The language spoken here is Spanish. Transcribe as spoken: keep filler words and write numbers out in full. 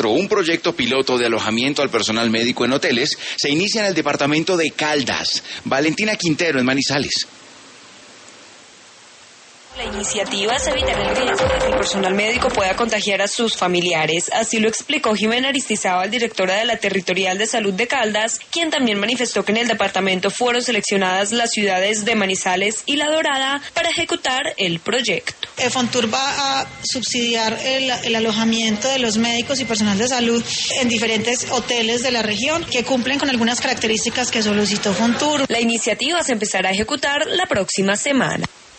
Maestro, un proyecto piloto de alojamiento al personal médico en hoteles, se inicia en el departamento de Caldas. Valentina Quintero, en Manizales. La iniciativa es evitar el riesgo de que el personal médico pueda contagiar a sus familiares. Así lo explicó Jimena Aristizábal, directora de la Territorial de Salud de Caldas, quien también manifestó que en el departamento fueron seleccionadas las ciudades de Manizales y La Dorada para ejecutar el proyecto. Fontur va a subsidiar el, el alojamiento de los médicos y personal de salud en diferentes hoteles de la región que cumplen con algunas características que solicitó Fontur. La iniciativa se empezará a ejecutar la próxima semana.